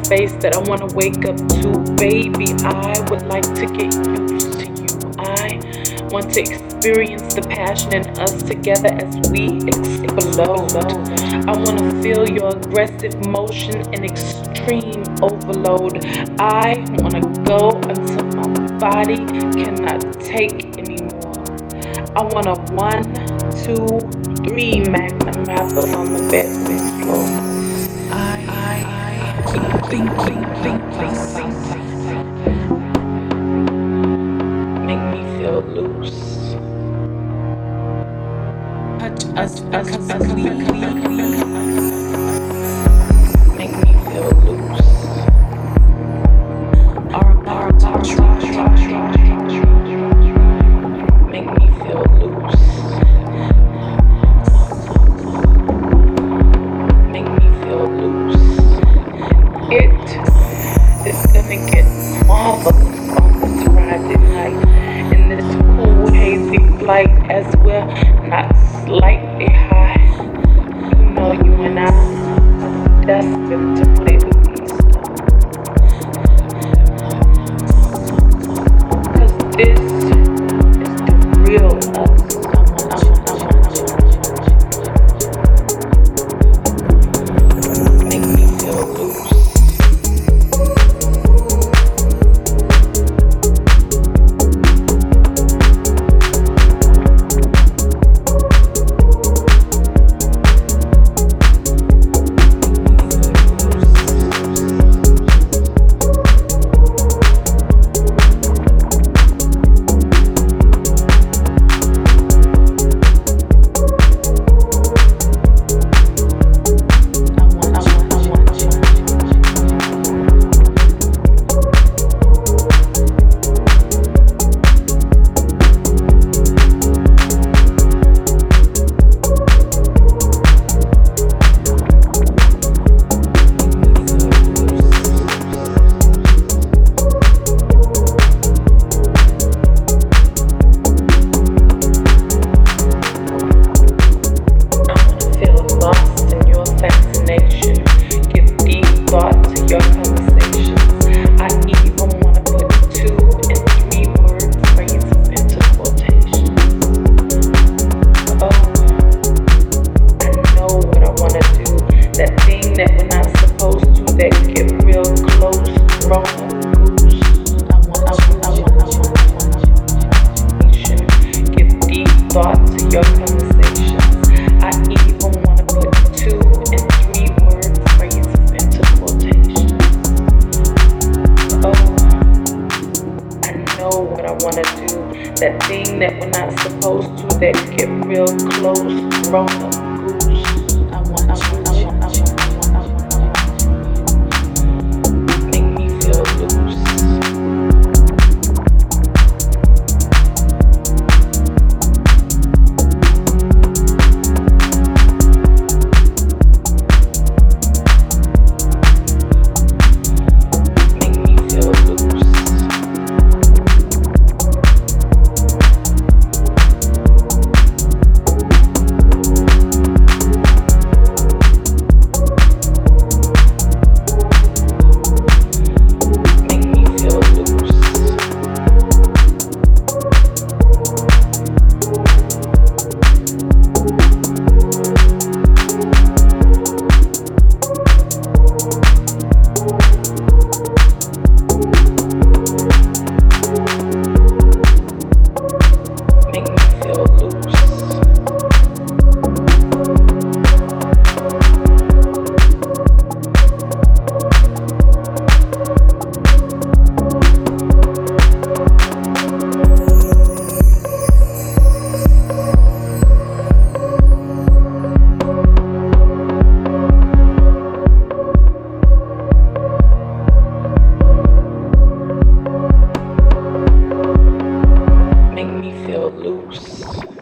face that I wanna wake up to. Baby, I would like to get used to you. I want to experience the passion in us together as we explode. I wanna feel your aggressive motion in extreme overload. I wanna go until my body cannot take anymore. I want a 1, 2, 3 magnum wrappers on the bedroom floor. I keep thinking. Make me feel loose. Touch us physically. Make me feel loose. Our touch. Make me feel loose. Make me feel loose. It is gonna get marvelous on this Friday night in this cool, hazy flight as we're not slightly high. You know you and I are destined to play with these stones. 'Cause this is the real us. Make me feel loose. That thing that we're not supposed to, that get real close, grown up goose. Make me feel loose. Make me feel loose.